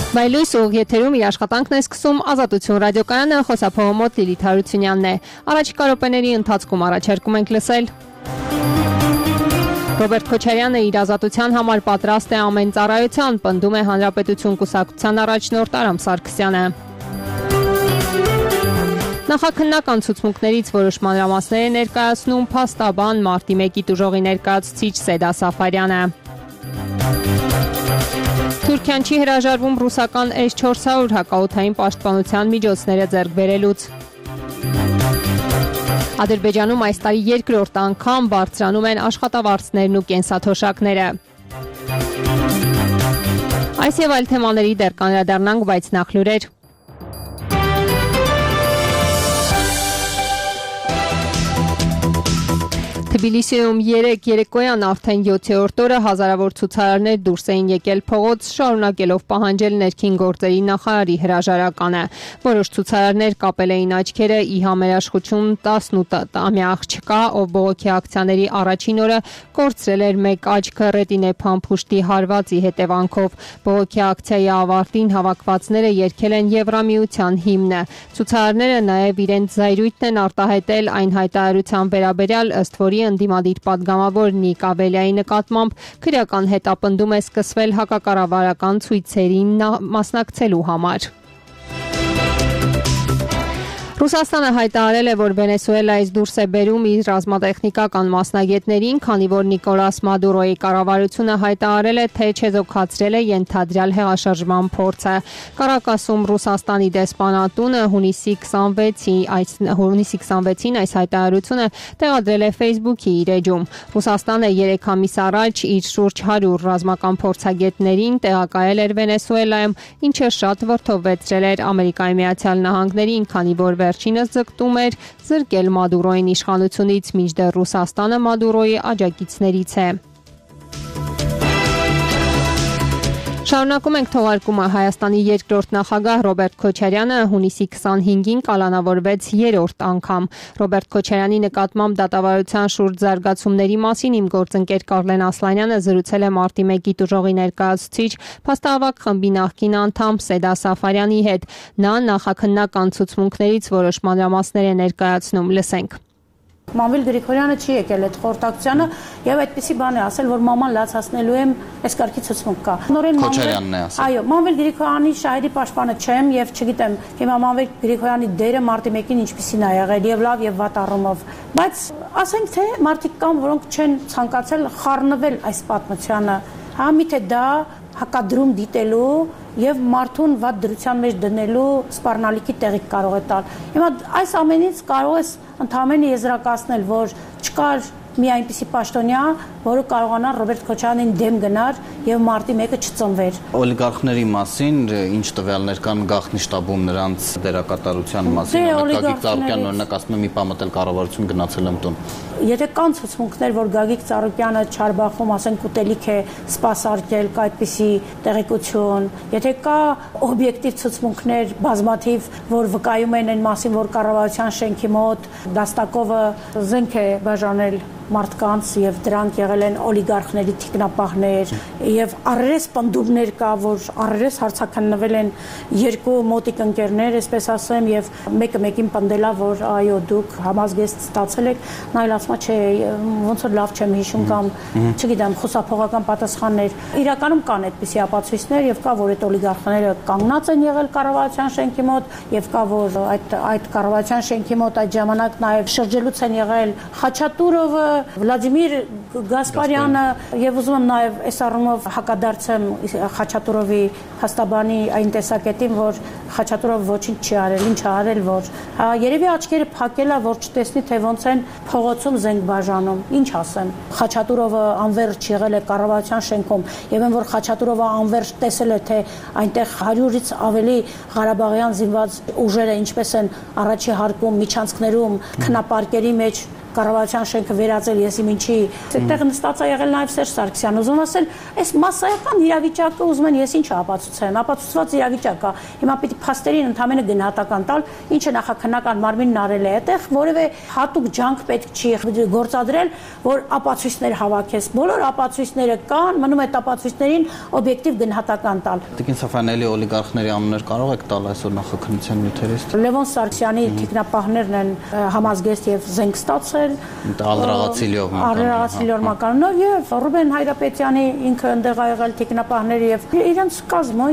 Վայլույս ուղիղ եթերում իր աշխատանքն է սկսում Ազատություն ռադիոկայանը, խոսափողոմոտ Լիլիթ Հարությունյանն է։ Առաջիկա րոպեների ընթացքում առաջարկում ենք լսել. Ռոբերտ Քոչարյանը իր ազատության համար պատրաստ է ամեն ծառայության, պնդում է Հանրապետություն կուսակցության առաջնորդ Արամ Սարգսյանը։ Նախաքննական ցուցմունքներից որոշ մանրամասներ է ներկայացնում փաստաբան մարտի 1-ի տուժողի ներկայացուցիչ Սեդա Սաֆարյանը։ Թուրքիան չի հրաժարվում ռուսական S-400 հակաօդային պաշտպանության միջոցները ձեռք բերելուց։ Ադրբեջանում այս տարի երկրորդ անգամ բարձրանում են աշխատավարձներն ու կենսաթոշակները։ Այս եւ այլ թեմաների դեռ կանդրադառնանք, բայց նախ լուրեր։ Թբիլիսիում երեկոյան արդեն 7-րդ օրը հազարավոր ցուցարարներ դուրս էին եկել փողոց, շարունակելով պահանջել ներքին գործերի նախարարի հրաժարականը։ Որոշ ցուցարարներ կապել էին աչքերը ի համերաշխություն 18-ամյա աղջկա, ով բողոքի ակցիաների առաջին օրը կորցրել էր մեկ աչքը ռետինե փամփուշտի հարվածի հետևանքով։ Բողոքի ակցիայի ավարտին հավաքվածները երգել են Եվրամիության հիմնը։ Ցուցարարները նաև իրենց զայրույթն են արտահայտել այն հայտարարության վերաբերյալ, ըստ որի ընդդիմադիր պատգամավոր Նիկ Ավելիայի նկատմամբ քրեական հետապնդում է սկսվել հակակառավարական ցույցերին մասնակցելու համար։ Ռուսաստանը հայտարարել է, որ Վենեսուելայից դուրս է բերում իր ռազմատեխնիկական մասնագետներին, քանի որ Նիկոլաս Մադուրոյի կառավարությունը հայտարարել է, թե չեզոքացրել է ենթադրյալ հեղաշրջման փորձը։ Կարակասում Ռուսաստանի դեսպանատունը հունիսի 26-ին այս հայտարարությունը տեղադրել է Facebook-ի իր էջում։ Ռուսաստանը 3 ամիս առաջ իր շուրջ 100 ռազմական փորձագետներին տեղակայել էր Վենեսուելայում, ինչը շատ վրդովվեցրել էր Ամերիկայի Միացյալ Նահանգներին, քանի որ վերջինս ձգտում էր զրկել Մադուրոյին իշխանությունից, մինչդեռ Ռուսաստանը Մադուրոյի աջակիցներից է։ Շարունակում ենք թողարկումը։ Հայաստանի երկրորդ նախագահ Ռոբերտ Քոչարյանը հունիսի 25-ին կալանավորվեց 3-րդ անգամ։ Ռոբերտ Քոչարյանի նկատմամբ դատավարության շուրջ զարգացումների մասին իմ գործընկեր Կարլեն Ասլանյանը զրուցել է մարտի 1-ի տուժողի ներկայացուցիչ փաստահավաք խմբի նախկին անդամ Սեդա Սաֆարյանի հետ։ Նա նախաքննական ցուցմունքներից որոշ մանրամասներ է ներկայացնում։ Լսենք։ Մանվել Գրիգորյանը չի եկել այդ խորհրդակցությանը եւ այդպիսի բան է ասել, որ մաման լացացնելու եմ այս կարգի ցուցմունք կա։ Քոչարյանն է ասել։ Այո, Մանվել Գրիգորյանի շահերի պաշտպանը չեմ եւ չգիտեմ հիմա Մանվել Գրիգորյանի դերը մարտի 1-ին ինչպիսին է եղել եւ լավ եւ վատ առումով, բայց ասենք թե մարդիկ կան, որոնք չեն ցանկացել խառնվել այս պատմությանը, հա միթե դա հակադրում դիտելու եւ մարդուն վատ դրության մեջ դնելու սպառնալիքի տեղիք կարող է տալ։ Հիմա այս ամենից կարող ես ընդհանրապես եզրակացնել, որ չկար մի այնպիսի պաշտոնյա, որը կարողանար Ռոբերտ Քոչարյանին դեմ գնար եւ մարտի 1-ը չծնվեր։ Օլիգարխների մասին ինչ տվյալներ կան գաղտնի շտաբում նրանց դերակատարության մասին, Գագիկ Ծառուկյանն օրինակ ասում է մի պամտել կառավարություն գնացել եմ տուն։ Եթե կան ցուցմունքներ, որ Գագիկ Ծառուկյանը Չարբախում ասենք ուտելիք է սպասարկել, կա այդպիսի տեղեկություն, եթե կա օբյեկտիվ ցուցմունքներ բազմաթիվ, որ վկայում են այն մասին, որ կառավարության շենքի մոտ Դաստակովը զենք է բաժանել մարդկանց եւ դրանք եղել են օլիգարխների թիկնապահներ եւ առերես պնդումներ կա, որ առերես հարցաքննվել են երկու մոտիկ ընկերներ, այսպես ասեմ, եւ մեկը մեկին պնդելա, որ այո դուք համազգեստ ստացել եք, նա էլ ասում է, չէ, ոնց որ լավ չեմ հիշում կամ չգիտեմ, խոսափողական պատասխաններ։ Իրականում կան այդպիսի ապացույցներ եւ կա, որ այդ օլիգարխները կանգնած են եղել կառավարության շենքի մոտ եւ կա, որ այդ կառավարության շենքի մոտ այդ ժամանակ նաեւ շրջելուց են եղել Խաչատուրովը, Վլադիմիր Գասպարյանը եւ ուզում եմ նաեւ այս առումով հակադարձեմ Խաչատուրովի հաստաբանի այն տեսակետին, որ Խաչատուրովը ոչինչ չի արել, ինչ արել, որ երևի աչքերը փակելա, որ չտեսնի թե ոնց են փողոցում զենք բաժանում։ Ինչ ասեմ։ Խաչատուրովը անվերջ եղել է կառավարության շենքում եւ այն որ Խաչատուրովը անվերջ տեսել է թե այնտեղ 100-ից ավելի Ղարաբաղյան զինված ուժերը ինչպես են առաջի հարկում միջանցքներում քնապարկերի մեջ կառավարության շենքը վերածել եսի ինչի։ Այդտեղ նստած է եղել նաև Սերժ Սարգսյանը։ Ուզում ասել, այս մասսայական իրավիճակը ուզում են ես ինչ ապացուցեմ, ապացուցված իրավիճակ է։ Հիմա պիտի փաստերին ընդհանրապես գնահատական տալ, ինչը նախաքննական մարմինն արել է այդտեղ, որևէ հատուկ ջանք պետք չի գործադրել, որ ապացույցներ հավաքես։ Բոլոր ապացույցները կան, մնում է ապացույցներին օբյեկտիվ գնահատական տալ։ Տիկին Սաֆյանելի օլիգարխների անուններ կարող եք տալ այսօր նախաքննության նյութերից։ Լևոն Սարգսյանի թիկնապահներն են համազգեստ եւ զենք ստացել։ Ալրաղացիլիով մականունով եւ Ռուբեն Հայրապետյանի ինքը ընդեղ ա եղել թիկնապահները եւ իրենց կազմը։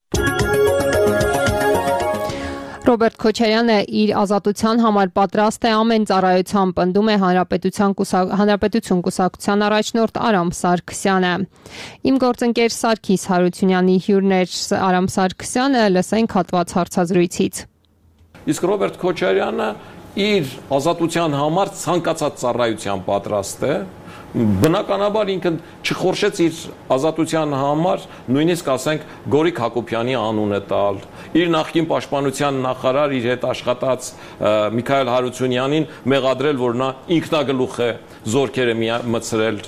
Ռոբերտ Քոչարյանը իր ազատության համար պատրաստ է ամեն ծառայության, պնդում է Հանրապետություն կուսակցության առաջնորդ Արամ Սարգսյանը։ Իմ գործընկեր Սարգիս Հարությունյանի հյուրն էր Արամ Սարգսյանը, լսենք հատված հարցազրույցից։ Իսկ Ռոբերտ Քոչարյանը իր ազատության համար ցանկացած ծառայության պատրաստ է։ Բնականաբար ինքը չխորշեց իր ազատության համար նույնիսկ ասենք Գորիկ Հակոբյանի անունը տալ, իր նախկին պաշտպանության նախարար իր հետ աշխատած Միքայել Հարությունյանին մեղադրել, որ նա ինքնագլուխ է զորքերը մտցրել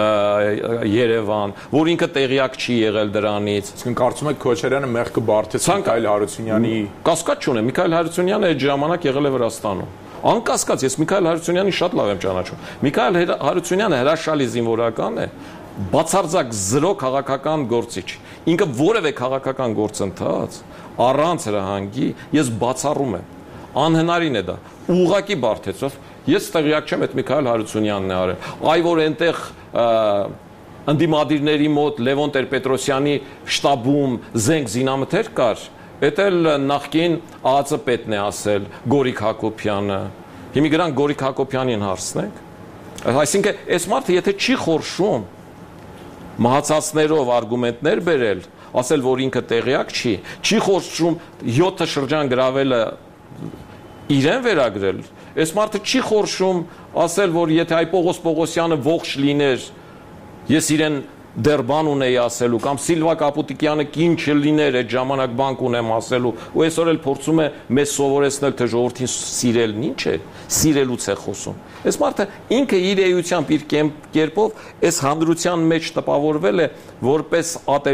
Երևան, որ ինքը տեղյակ չի եղել դրանից։ Իսկ կարծում եք Քոչարյանը մեղքը բարդեց Միքայել Հարությունյանի։ Կասկած չունեմ, Միքայել Հարությունյանը այդ ժամանակ եղել է Վրաստանում։ Անկասկած, ես Միքայել Հարությունյանին շատ լավ եմ ճանաչում։ Միքայել Հարությունյանը հրաշալի զինվորական է, բացարձակ զրո քաղաքական գործիչ։ Ինքը որևէ քաղաքական գործընթաց առանց հրահանգի ես բացառում եմ։ Անհնարին է դա։ Ուղղակի բարդեցով ես տեղյակ չեմ, այդ Միքայել Հարությունյանն է արել։ Այ որ այնտեղ ընդդիմադիրների մոտ Լևոն Տեր-Պետրոսյանի շտաբում զենք զինամթեր կար, Էդ էլ նախկին ԱԱԾ պետն է ասել Գորիկ Հակոբյանը։ Հիմա գրանք Գորիկ Հակոբյանին հարցնենք։ Այսինքն, այս մարդը եթե չի խորշում մահացածներով արգումենտներ բերել, ասել, որ ինքը տեղյակ չի խորշում 7 շրջան գրավելը իրեն վերագրել, այս մարդը չի խորշում ասել, որ եթե այ Պողոս Պողոսյանը ողջ լիներ, ես իրեն դեռ բան ունեի ասելու, կամ Սիլվա Կապուտիկյանը կին չլիներ, այդ ժամանակ բանկ ունեմ ասելու, ու այսօր էլ փորձում է մեզ սովորեցնել, թե ժողովրդին սիրելն ինչ է, սիրելուց է խոսում։ Այս մարդը ինքը իր էությամբ, իր կերպով այս հանդրության մեջ տպավորվել է որպես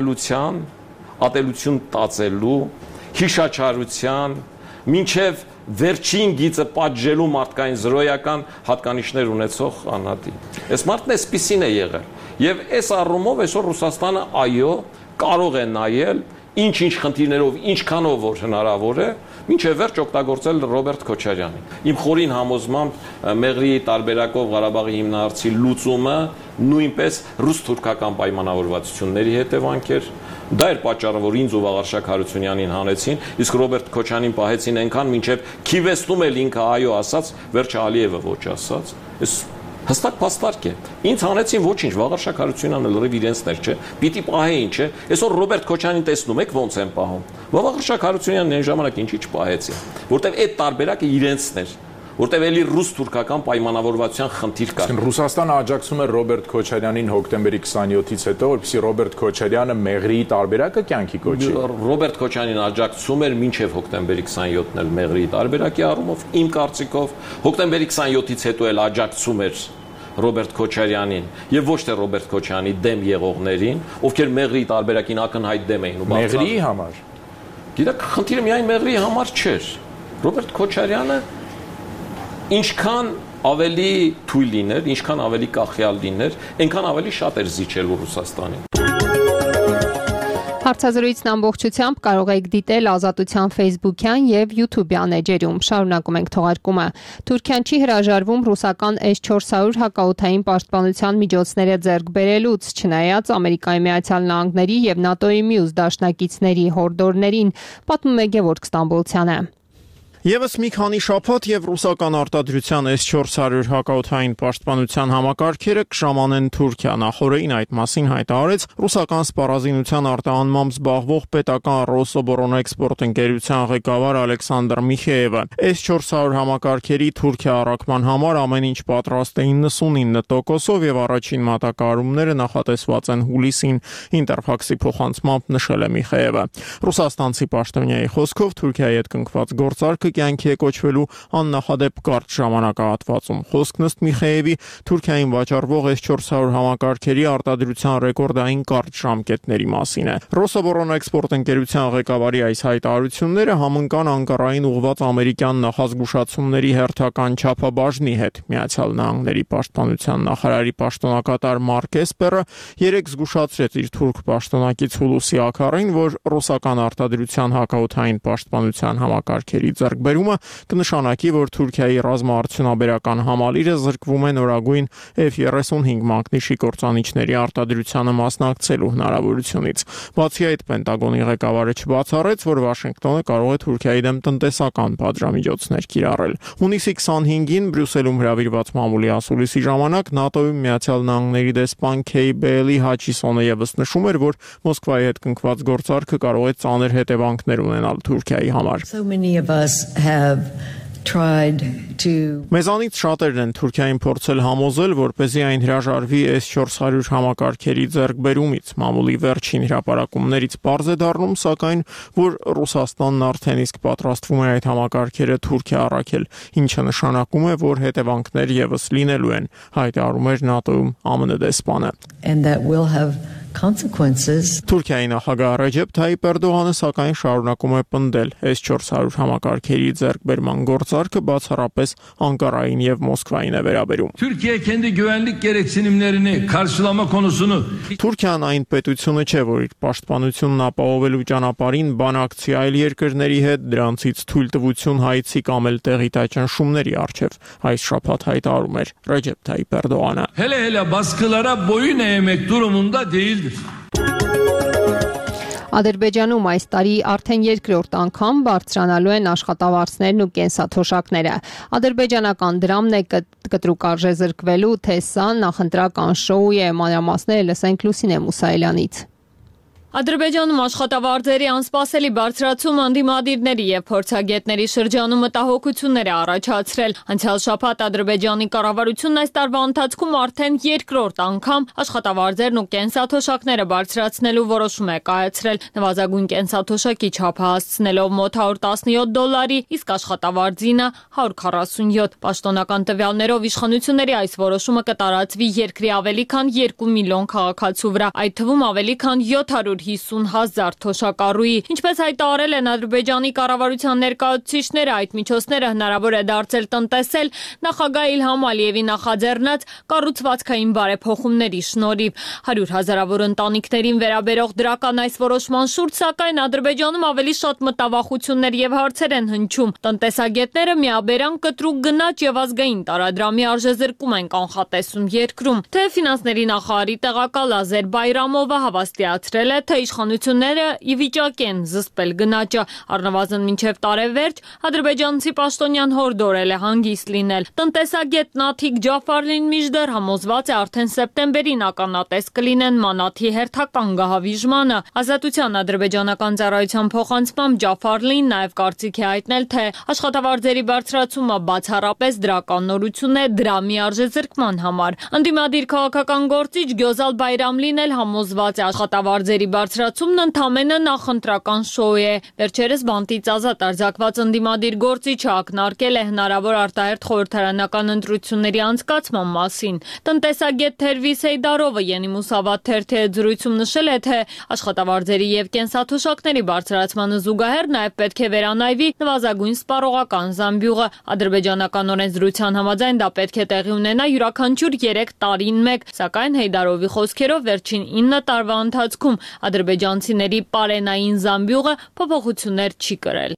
ատելություն տածելու, հիշաչարության, մինչև վերջին գիծը պատժելու մարդկային զրոյական հատկանիշներ ունեցող անհատի։ Այս մարդն էսպիսին է եղել։ Եվ այս առումով այսօր Ռուսաստանը այո կարող է նայել ինչ խնդիրներով, ինչքանով որ հնարավոր է, մինչև վերջ օգտագործել Ռոբերտ Քոչարյանին։ Իմ խորին համոզմամբ Մեղրի տարբերակով Ղարաբաղի հիմնահարցի լուծումը նույնպես ռուս-թուրքական պայմանավորվածությունների հետևանք էր։ Դա էր պատճառը, որ ինձ ու Վաղարշակ Հարությունյանին հանեցին, իսկ Ռոբերտ Քոչարյանին պահեցին այնքան, մինչև քիվեստում էլ ինքը այո ասաց, վերջը Ալիևը ոչ ասաց։ Այս հստակ փաստարկ է։ Ինձ հանեցին ոչինչ, Վաղարշակ Հարությունյանը լրիվ իրենցներ չէ։ Պիտի պահեին, չէ։ Այսօր Ռոբերտ Քոչարյանին տեսնում եք ոնց են պահում։ Վաղարշակ Հարությունյանն այն ժամանակ ինչի չպահեցին, որտեվ այդ տարբերակը իրենցն էր, որտեվ էլի ռուս-թուրքական պայմանավորվածության խնդիր կար։ Ռուսաստանը աջակցում է Ռոբերտ Քոչարյանին հոկտեմբերի 27-ից հետո, որպեսզի Ռոբերտ Քոչարյանը Մեղրիի տարբերակը կյանքի կոչի։ Ռոբերտ Քոչարյանին աջակցում էր մինչև հոկտեմբերի 27-ն էլ Մեղրիի տարբերակի առումով, իմ կարծիքով, հոկտեմբերի 27-ից հետո էլ աջակցում էր Ռոբերտ Քոչարյանին եւ ոչ թե Ռոբերտ Քոչարյանի դեմ եղողներին, ովքեր Մեղրիի տարբերակին ակնհայտ դեմ էին ու Մեղրիի համար։ Գիտեք, խնդիրը միայն Մեղրիի համար չէր։ Ռոբերտ Քոչարյանը ինչքան ավելի թույլ լիներ, ինչքան ավելի կախյալ լիներ, այնքան ավելի շատ էր զիջելու Ռուսաստանին։ Հարցազրույցն ամբողջությամբ կարող եք դիտել Ազատության Facebook-յան եւ YouTube-յան էջերում։ Շարունակում ենք թողարկումը։ Թուրքիան չի հրաժարվում ռուսական S-400 հակաօդային պաշտպանության միջոցները ձեռք բերելուց, չնայած Ամերիկայի Միացյալ Նահանգների եւ ՆԱՏՕ-ի մյուս դաշնակիցների հորդորներին, պատմում է Գևորգ Ստամբոլցյանը։ Եվս մի քանի շաբաթ եւ ռուսական արտադրության S-400 հակաօդային պաշտպանության համակարգերը կժամանեն Թուրքիա։ Նախորդին այդ մասին հայտարարեց ռուսական սպառազինության արտահանմամբ զբաղվող պետական Ռոսոբոռոնէքսպորտ ընկերության ղեկավար Ալեքսանդր Միխեևը։ S-400 համակարգերի Թուրքիա առաքման համար ամեն ինչ պատրաստ է 99%-ով եւ առաջին մատակարարումները նախատեսված են հուլիսին, Ինտերֆաքսի փոխանցմամբ նշել է Միխեևը։ Ռուսաստանցի պաշտոնյայի խոսքով Թուրքիայի հետ կնքված գործարքը կյանքի է կոչվելու աննախադեպ կարճ ժամանակահատվածում։ Խոսքն ըստ Միխեևի Թուրքիային վաճառվող S-400 համակարգերի արտադրության ռեկորդային կարճ ժամկետների մասին է։ Ռոսոբոռոնէքսպորտ ընկերության ղեկավարի այս հայտարարությունները համընկան Անկարային ուղղված ամերիկյան նախազգուշացումների հերթական չափաբաժնի հետ։ Միացյալ Նահանգների պաշտպանության նախարարի պաշտոնակատար Մարկ Էսպերը երեկ զգուշացրեց իր թուրք պաշտոնակից Հուլուսի Աքարին, որ ռուսական արտադրության հակաօդային պաշտպանության համակարգերի ձեռքբերումը կնշանակի, որ Թուրքիայի ռազմաարդյունաբերական համալիրը զրկվում է նորագույն F-35 մակնիշի կործանիչների արտադրությանը մասնակցելու հնարավորությունից։ Բացի այդ, Պենտագոնի ղեկավարը չբացառեց, որ Վաշինգտոնը կարող է Թուրքիայի դեմ տնտեսական պատժամիջոցներ կիրառել։ Հունիսի 25-ին Բրյուսելում հրավիրված մամուլի ասուլիսի ժամանակ ՆԱՏՕ-ի Միացյալ Նահանգների դեսպան Քեյ Բեյլի Հաչիսոնը ևս նշում էր, որ Մոսկվայի հետ կնքված գործարքը կարող է ծանր հետևանքներ ունենալ Թուրքիայի համար։ Մեզանից շատերն են Թուրքիային փորձել համոզել, որպեսզի այն հրաժարվի S-400 համակարգերի ձեռքբերումից։ Մամուլի վերջին հրապարակումներից պարզ է դառնում, սակայն, որ Ռուսաստանն արդեն իսկ պատրաստվում է այդ համակարգերը Թուրքիա առաքել, ինչը նշանակում է, որ հետևանքներ ևս լինելու են, հայտարարում էր ՆԱՏՕ-ում ԱՄՆ դեսպանը։ Թուրքիայի նախագահ Ռեջեփ Թայիպ Էրդողանը սակայն շարունակում է պնդել S-400 համակարգերի ձեռքբերման գործարքը բացառապես Անկարային եւ Մոսկվային է վերաբերում։ Թուրքիան այն պետությունը չէ, որ իր պաշտպանությունն ապահովելու ճանապարհին բանակցի այլ երկրների հետ, դրանցից թույլտվություն հայցի կամ էլ տեղի ճնշումների առջև, այս շաբաթ հայտարարում էր Ռեջեփ Թայիպ Էրդողանը։ Hele baskılara boyun eğmek durumunda değildir. Ադրբեջանում այս տարի արդեն երկրորդ անգամ բարձրանալու են աշխատավարձներն ու կենսաթոշակները։ Ադրբեջանական դրամն է կտրուկ արժե զրկվելու, թե սա նախընտրական շոու է, մանրամասները լսենք Լուսինե Մուսայելյանից։ Ադրբեջանում աշխատավարձերի անսպասելի բարձրացումը ընդդիմադիրների եւ փորձագետների շրջանում մտահոգություններ է առաջացրել։ Անցյալ շաբաթ Ադրբեջանի կառավարությունն այս տարվա ընթացքում արդեն երկրորդ անգամ աշխատավարձերն ու կենսաթոշակները բարձրացնելու որոշում է կայացրել, նվազագույն կենսաթոշակի չափը հասցնելով մոտ $117, իսկ աշխատավարձինը 147։ Պաշտոնական տվյալներով իշխանությունների այս որոշումը կտարածվի երկրի ավելի քան 2 միլիոն քաղաքացու վրա, այդ թվում ավելի քան 750,000 թոշակառուի։ Ինչպես հայտարարել են Ադրբեջանի կառավարության ներկայացուցիչները, այդ միջոցները հնարավոր է դարձել տնտեսել նախագահ Իլհամ Ալիևի նախաձեռնած կառուցվածքային բարեփոխումների շնորհիվ։ 100,000-ավոր ընտանիքներին վերաբերող դրական այս որոշման շուրջ, սակայն Ադրբեջանում ավելի շատ մտավախություններ եւ հարցեր են հնչում։ Տնտեսագետները միաբերան կտրուկ գնաճ եւ ազգային տարադրամի արժեզրկում են կանխատեսում երկրում։ Թե ֆինանսների նախարարի տեղակալ Ազեր Բայրամովը հավաստիացրել է, թե իշխանությունները ի վիճակ են զսպել գնաճը, առնվազն մինչև տարեվերջ ադրբեջանցի պաշտոնյան հորդորել է հանգիստ լինել։ Տնտեսագետ Նաթիկ Ջաֆարլին մինչդեռ համոզված է արդեն սեպտեմբերին ականատես կլինեն մանաթի հերթական գահավիժմանը։ Ազատության ադրբեջանական ծառայության փոխանցմամբ Ջաֆարլին նաև կարծիք է հայտնել, թե աշխատավարձերի բարձրացումը բացառապես դրական նորություն է դրամի արժեզրկման համար։ Ընդդիմադիր քաղաքական գործիչ Գյոզալ Բայրամլին էլ համոզված է աշխատավարձերի բարձրացումն ընդամենը նախընտրական շոու է։ Վերջերս բանտից ազատ արձակված ընդդիմադիր գործիչը ակնարկել է հնարավոր արտահերթ խորհրդարանական ընտրությունների անցկացման մասին։ Տնտեսագետ Թերվիս Հեյդարովը Յենի Մուսավատ թերթի հետ զրույցում նշել է, թե աշխատավարձերի եւ կենսաթոշակների բարձրացմանը զուգահեռ նաև պետք է վերանայվի նվազագույն սպառողական զամբյուղը։ Ադրբեջանական օրենսդրության համաձայն դա պետք է տեղի ունենա յուրաքանչյուր 3 տարին մեկ, սակայն Հեյդարովի խոսքերով վերջին 9 տարվա ընթացքում ադրբեջանցիների պարենային զամբյուղը փոփոխություններ չի կրել։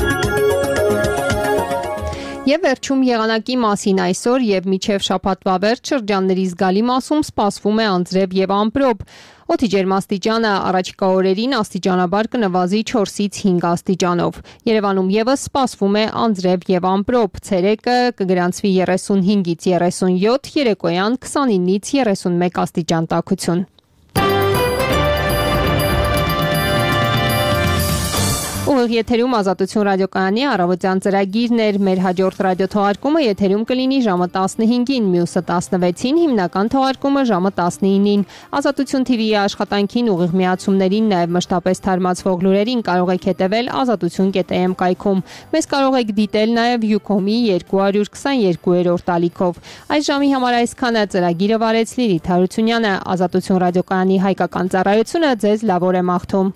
Եվ վերջում եղանակի մասին այսօր եւ մինչեւ շաբաթվա վերջ շրջանների զգալի մասում սպասվում է անձրև եւ ամպրոպ։ Օդի ջերմաստիճանը առաջիկա օրերին աստիճանաբար կնվազի 4-ից 5 աստիճանով։ Երևանում եւս սպասվում է անձրև եւ ամպրոպ։ Ցերեկը կգրանցվի 35-ից 37, երեկոյան 29-ից 31 աստիճան տաքություն։ Ուղիղ եթերում Ազատություն ռադիոկայանի առավոտյան ծրագիրն էր։ Մեր հաջորդ ռադիոթողարկումը եթերում կլինի ժամը 15-ին, մյուսը 16-ին, հիմնական թողարկումը ժամը 19-ին։ Ազատություն TV-ի աշխատանքին, ուղիղ միացումներին, նաև մշտապես թարմացվող լուրերին կարող եք հետևել azatutun.am կայքում։ Մեզ կարող եք դիտել նաև Ucom-ի 222-րդ ալիքով։ Այս ժամի համար այսքանը։ Ծրագիրը վարեց Լիլիթ Հարությունյանը։ Ազատություն ռադիոկայանի հայկական ծառայությունը ձեզ լավ օր է մաղթում։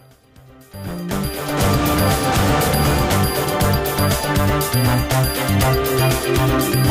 Thank you.